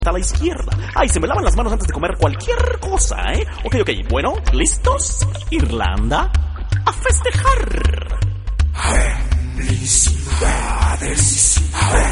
a la izquierda. Ay, se me lavan las manos antes de comer cualquier cosa, ¿eh? Ok, bueno, ¿listos? Irlanda, a festejar. Felicidades.